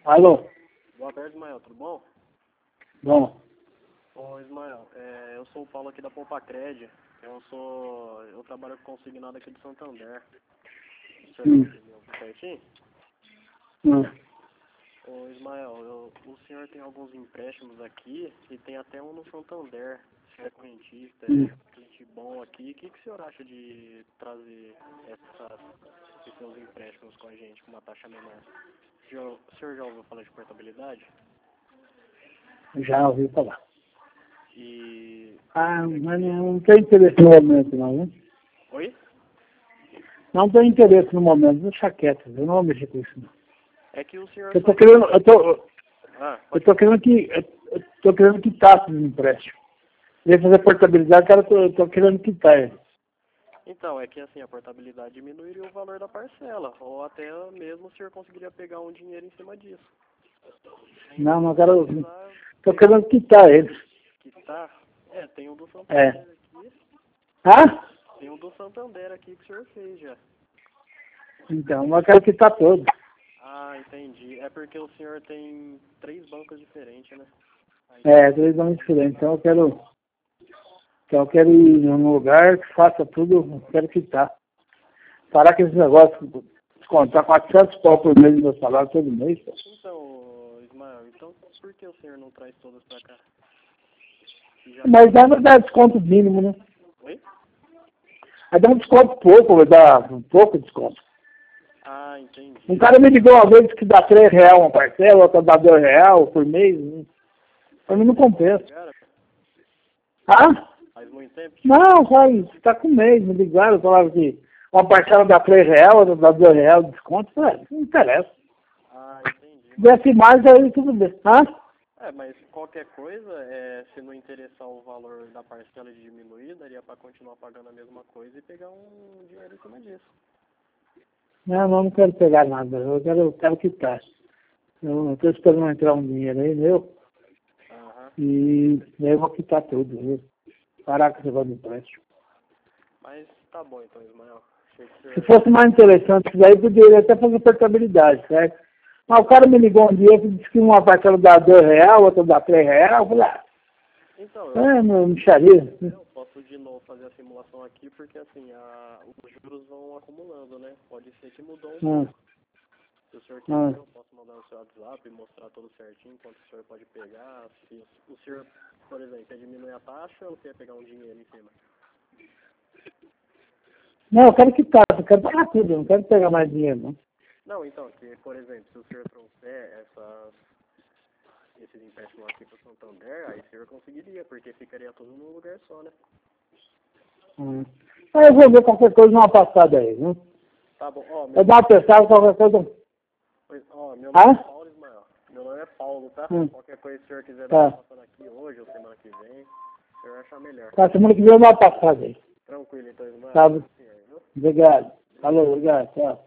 Alô? Boa tarde, Ismael, tudo bom? Bom. Ô, Ismael, eu sou o Paulo aqui da Poupacred. Eu trabalho com consignado aqui do Santander. O senhor entendeu certinho? Ô, Ismael, o senhor tem alguns empréstimos aqui e tem até um no Santander. O senhor é correntista, é cliente bom aqui. O que o senhor acha de trazer esses seus empréstimos com a gente com uma taxa menor? O senhor já ouviu falar de portabilidade? Já ouvi falar. Mas não tem interesse no momento, não, né? Oi? Não tem interesse no momento, deixa quieto, eu não vou mexer com isso, não. É que o senhor... Eu tô querendo quitar esses empréstimos. Ia fazer portabilidade, cara, eu tô querendo quitar ele. Então, é que assim, a portabilidade diminuiria o valor da parcela, ou até mesmo o senhor conseguiria pegar um dinheiro em cima disso. Não, cara, tô querendo quitar eles. Quitar? Tem um do Santander aqui. Tem um do Santander aqui que o senhor fez já. Então, mas eu quero quitar todos. Ah, entendi. É porque o senhor tem 3 bancos diferentes, né? Aí, 3 bancos diferentes. Então eu quero ir num lugar que faça tudo, eu quero quitar. Parar com esse negócio, descontar 400 pau por mês do meu salário todo mês. Pô. Então, Ismael, por que o senhor não traz todos pra cá? Mas dá pra dar desconto mínimo, né? Oi? Aí dá um desconto pouco, vai dar um pouco de desconto. Ah, entendi. Um cara me ligou uma vez que dá R$3 uma parcela, outra dá R$2 por mês. Né? Pra mim não compensa. Faz muito tempo? Não, tá com um mês, me ligaram, falaram que uma parcela dá R$3, outra dá R$2 de desconto. Não interessa. Ah, entendi. Se desse mais, aí tudo bem. Mas qualquer coisa, se não interessar o valor da parcela de diminuir, daria para continuar pagando a mesma coisa e pegar um dinheiro em cima disso. Não quero pegar nada, eu quero quitar. Eu estou esperando entrar um dinheiro aí meu, e aí eu vou quitar tudo, viu? Parar com esse negócio de empréstimo. Mas tá bom então, Ismael. Se fosse mais interessante, isso daí poderia até fazer portabilidade, certo? Mas o cara me ligou um dia e disse que uma parcela dá R$2, outra dá R$3. Eu falei, não, mixaria. Eu posso de novo fazer a simulação aqui, porque assim, os juros vão acumulando, né? Pode ser que mudou um pouco. Se o senhor quiser, eu posso mandar no seu WhatsApp e mostrar tudo certinho, quanto o senhor pode pegar. Se o senhor, por exemplo, quer diminuir a taxa ou quer pegar um dinheiro em cima? Não, eu quero quitar, eu quero pagar tudo, eu não quero pegar mais dinheiro, não. Não, então, por exemplo, se o senhor trouxer esses empréstimos aqui para o Santander, aí o senhor conseguiria, porque ficaria tudo num lugar só, né? Eu vou ver qualquer coisa numa passada aí, viu? Tá bom, eu dar uma pensada, qualquer coisa. Meu nome é Paulo, Ismael. Meu nome é Paulo, tá? Qualquer coisa que o senhor quiser dar uma passada aqui hoje ou semana que vem, o senhor achar melhor. Tá, semana que vem eu dou uma passada aí. Tranquilo, então, Ismael. Tá. Obrigado. Falou, obrigado, tchau.